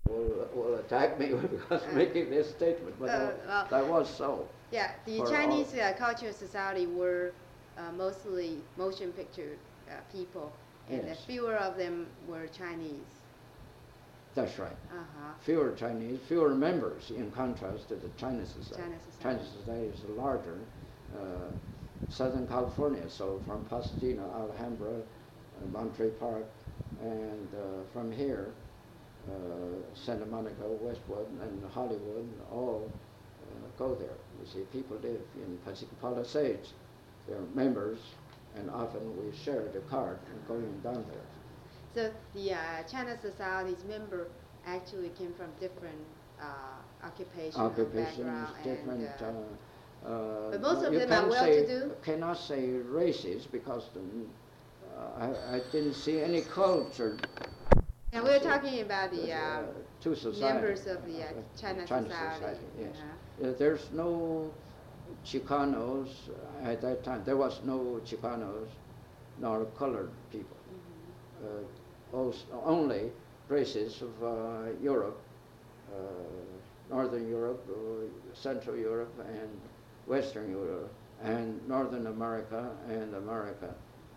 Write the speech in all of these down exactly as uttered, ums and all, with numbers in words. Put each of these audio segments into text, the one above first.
will, will attack me because uh, making this statement, but uh, well, that was so. Yeah, the Chinese uh, Cultural Society were uh, mostly motion picture uh, people, and yes. fewer of them were Chinese. That's right. Uh-huh. Fewer Chinese, fewer members in contrast to the China Society. China Society, China Society is larger. Uh, Southern California, so from Pasadena, Alhambra, uh, Monterey Park, and uh, from here, uh, Santa Monica, Westwood, and Hollywood, all uh, go there. You see, people live in Pacific Palisades. They're members, and often we share the card going down there. So the uh, China Society's member actually came from different uh, occupations, occupations, different. And, uh, uh, but most of them are well-to-do. Cannot say races because the, uh, I, I didn't see any culture. And we're talking about the uh, uh, two members of the uh, China, China Society. Society. Yes. Uh-huh. Uh, there's no Chicanos at that time. There was no Chicanos nor colored people. Mm-hmm. uh, also, only races of uh, Europe, uh, Northern Europe, uh, Central Europe, and Western Europe, and Northern America and America.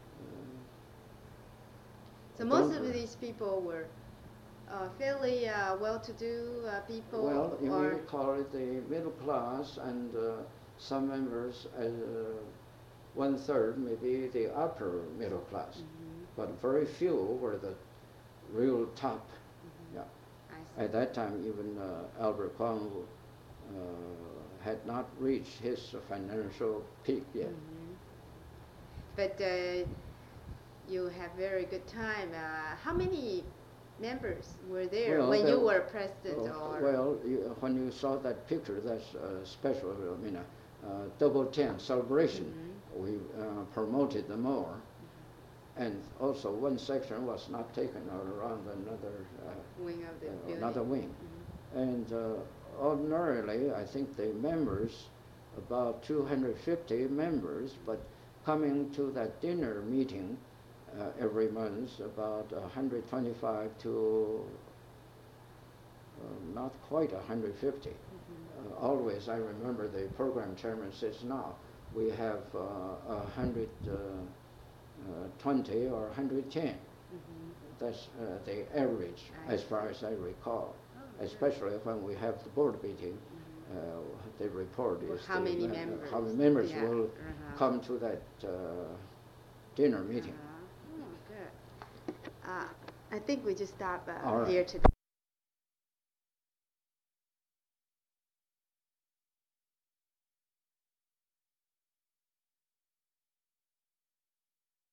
So most of these people were uh, fairly uh, well-to-do uh, people? Well, you may call it the middle class, and uh, some members, uh, one-third, maybe the upper middle class. Mm-hmm. But very few were the real top. Mm-hmm. Yeah. At that time, even uh, Albert Kwan uh, had not reached his financial peak yet. Mm-hmm. But uh, you have very good time. Uh, how many members were there well, when there you were president? Oh, or well, you, when you saw that picture, that's uh, special. I mean, uh, uh, Double Ten celebration. Mm-hmm. We uh, promoted them more. Mm-hmm. And also, one section was not taken around another uh, wing of the uh, building. Another wing. Mm-hmm. And uh, ordinarily, I think the members, about two hundred fifty members, but coming to that dinner meeting uh, every month, about one hundred twenty-five to uh, not quite one hundred fifty. Mm-hmm. uh, always, I remember the program chairman says, now we have uh, one hundred twenty or one hundred ten. Mm-hmm. That's uh, the average, I as far as I recall. Oh, especially yeah. when we have the board meeting. Mm-hmm. uh, the report well, is how the many uh, members, how many members yeah. will uh-huh. come to that uh, dinner meeting. Uh-huh. Oh, good. Uh, I think we just stop uh, right. here today.